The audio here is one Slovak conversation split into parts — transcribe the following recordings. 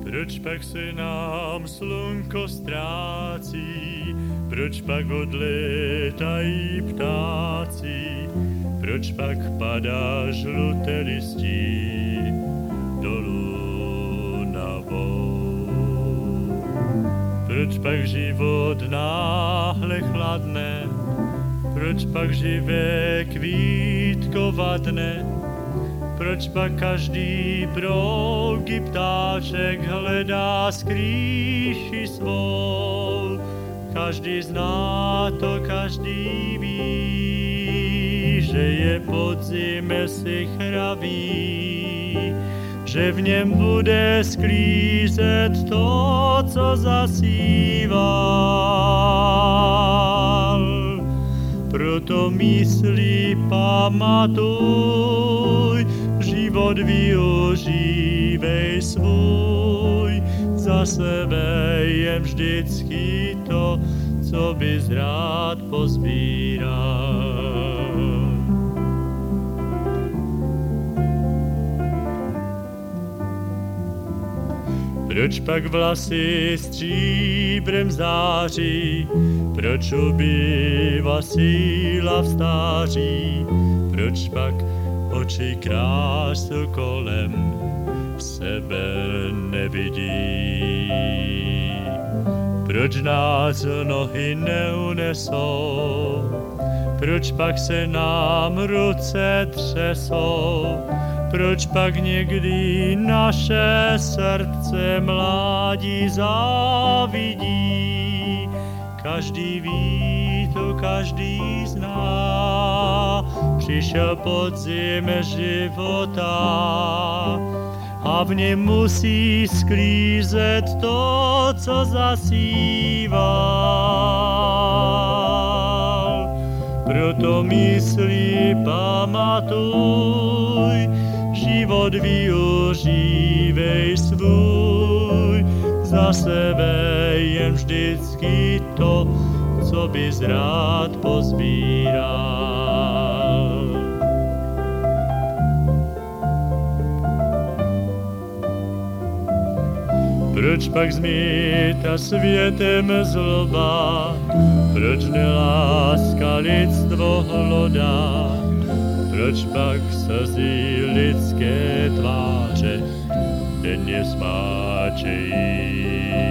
Proč pak se nám slunko ztrácí, proč pak odlétají ptáci, proč pak padá žluté listí dolů na vou. Proč pak život náhle chladne, proč pak živé kvítko vadne, proč pak každý brouky ptáček hledá skrýši svou. Každý zná to, každý ví, že je podzim si chravý, že v něm bude sklízet to, co zasíval. Proto myslí pamatuj, život využívej svůj, za sebe jen vždycky to, co bys rád pozbíral. Proč pak vlasy stříbrem září, proč ubývá síla v stáří, proč pak oči krásu kolem sebe nevidí. Proč nás nohy neunesou, proč pak se nám ruce třesou, proč pak někdy naše srdce mládí závidí. Každý ví to, každý zná, přišel podzim života a v něm musí sklízet to, co zasíval. Proto myslí pamatuj, život využívej svůj, za sebe jen vždycky to, co bys rád pozbíral. Proč pak zmítá světem zloba, proč neláska lidstvo hlodá, proč pak slzy lidské tváře denně smáčejí?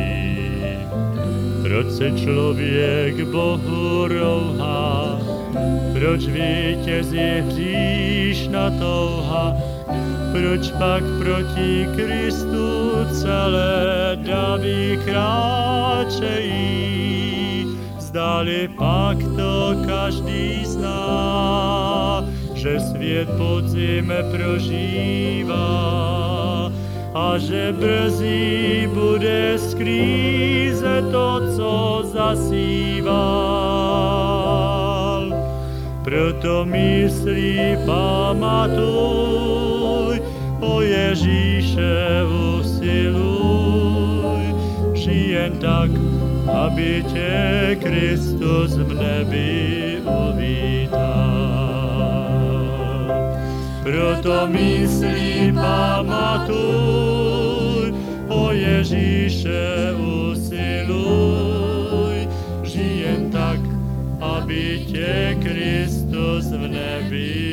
Proč se člověk Bohu rouhá, proč vítězí hříšna touha, proč pak proti Kristu celé davy kráčejí? Zdali pak to každý zná, že svět podzim prožívá a že brzy bude sklízet to, co zasíval. Proto myslí pamatuj, o Ježíše usiluj, žij jen tak, aby tě Kristus v nebi uvítal. Proto myslí pamatuj, o Ježíše usiluj, žij jen tak, aby tě Kristus v nebi